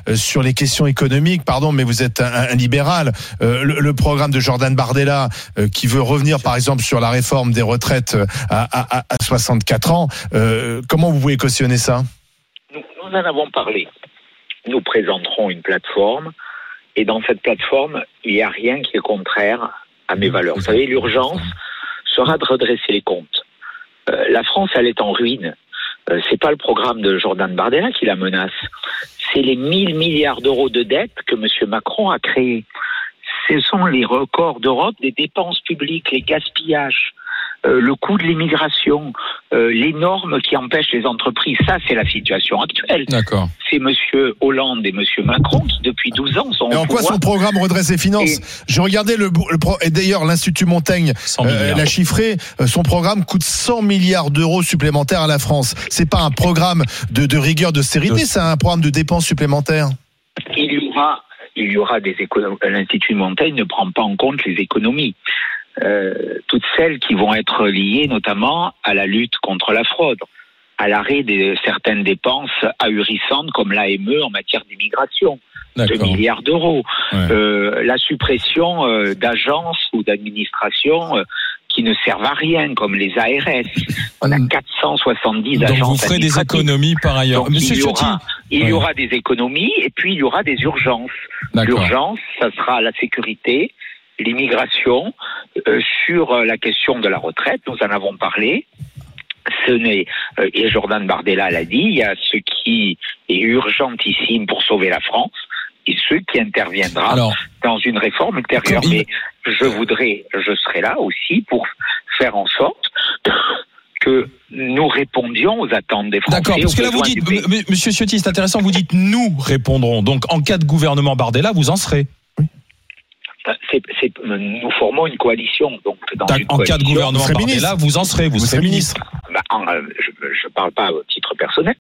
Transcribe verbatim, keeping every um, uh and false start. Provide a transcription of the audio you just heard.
euh, sur les questions économiques. Pardon, mais vous êtes un, un libéral. Euh, le, le programme de Jordan Bardella, euh, qui veut revenir, par exemple, sur la réforme des retraites à, à, à soixante-quatre ans. Euh, comment vous pouvez cautionner ça ? Nous, nous en avons parlé. Nous présenterons une plateforme, et dans cette plateforme, il n'y a rien qui est contraire à mes valeurs. Vous savez, l'urgence sera de redresser les comptes. Euh, la France, elle est en ruine. Euh, c'est pas le programme de Jordan Bardella qui la menace. C'est les mille milliards d'euros de dette que M. Macron a créés. Ce sont les records d'Europe des dépenses publiques, les gaspillages, euh, le coût de l'immigration, euh, les normes qui empêchent les entreprises. Ça, c'est la situation actuelle. D'accord. C'est M. Hollande et M. Macron qui, depuis douze ans, sont et au en quoi pouvoir. son programme redresse les finances ? et... Je regardais le, le pro... et d'ailleurs l'Institut Montaigne euh, l'a chiffré. Euh, son programme coûte cent milliards d'euros supplémentaires à la France. C'est pas un programme de, de rigueur, d'austérité, de... c'est un programme de dépenses supplémentaires. Il y aura, il y aura des économies. L'Institut Montaigne ne prend pas en compte les économies. Euh, toutes celles qui vont être liées notamment à la lutte contre la fraude, à l'arrêt de certaines dépenses ahurissantes comme l'A M E en matière d'immigration, de milliards d'euros, ouais. euh, la suppression euh, d'agences ou d'administrations euh, qui ne servent à rien, comme les A R S. On a quatre cent soixante-dix Donc agences. Donc vous ferez des économies par ailleurs. Donc Monsieur il y aura, il ouais. y aura des économies et puis il y aura des urgences. D'accord. L'urgence, ça sera la sécurité, l'immigration, euh, sur la question de la retraite, nous en avons parlé. Ce n'est, euh, et Jordan Bardella l'a dit, il y a ce qui est urgentissime pour sauver la France et ce qui interviendra Alors, dans une réforme ultérieure. Mais je voudrais, je serai là aussi pour faire en sorte que nous répondions aux attentes des Français. D'accord, parce que là vous dites, m- Monsieur Ciotti, c'est intéressant, vous dites nous répondrons. Donc en cas de gouvernement Bardella, vous en serez. C'est, c'est, nous formons une coalition. Donc dans en une coalition, cas de gouvernement Bardella, vous en serez, vous, vous serez ministre. Bah, en, je ne parle pas au titre personnel,